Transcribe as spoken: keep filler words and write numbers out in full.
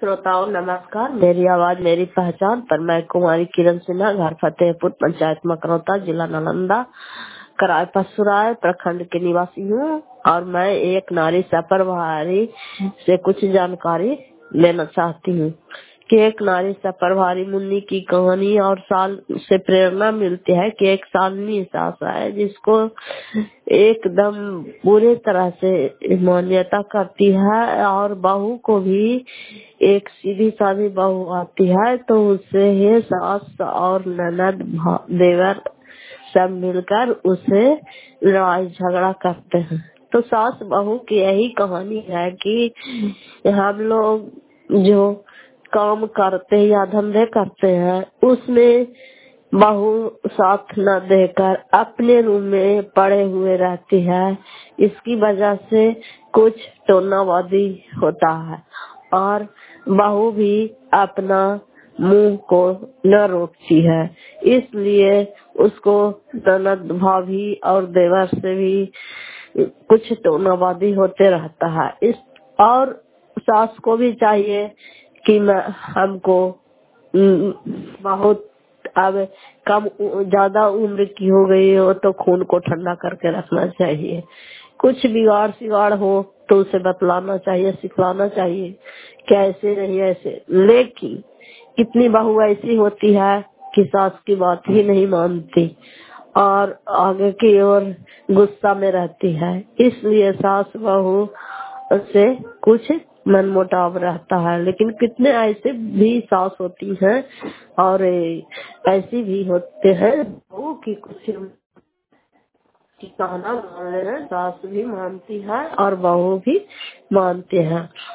श्रोताओं नमस्कार। मेरी आवाज मेरी पहचान पर मैं कुमारी किरण सिन्हा, घर फतेहपुर, पंचायत मकरौता, जिला नालंदा, कराय पसुराय प्रखंड की निवासी हूँ और मैं एक नारी सपरभारी से कुछ जानकारी लेना चाहती हूँ कि एक नारी सपरभारी मुन्नी की कहानी और साल से प्रेरणा मिलती है कि एक सालनी सास है जिसको एकदम पूरी तरह से मान्यता करती है और बहू को भी एक सीधी सादी बहू आती है तो उससे ये सास और ननद देवर सब मिलकर उसे लड़ाई झगड़ा करते हैं। तो सास बहू की यही कहानी है कि हम लोग जो काम करते या धंधे करते हैं उसमें बहू साथ न देकर अपने रूम में पड़े हुए रहती है। इसकी वजह से कुछ टोनावादी होता है और बहू भी अपना मुंह को न रोकती है, इसलिए उसको ननद भाभी और देवर से भी कुछ टोनावादी होते रहता है। इस और सास को भी चाहिए कि मैं हमको बहुत अब कम ज्यादा उम्र की हो गई हो तो खून को ठंडा करके रखना चाहिए। कुछ बिगाड़ सिगाड़ हो तो उसे बतलाना चाहिए, सिखलाना चाहिए कि ऐसे नहीं ऐसे। लेकिन कितनी बहू ऐसी होती है कि सास की बात ही नहीं मानती और आगे की ओर गुस्सा में रहती है, इसलिए सास बहू से कुछ मनमुटाव रहता है। लेकिन कितने ऐसे भी सास होती हैं और ऐसी भी होते हैं बहू की कुछ की कहना मान लेना, सास भी मानती है और बहू भी मानते हैं।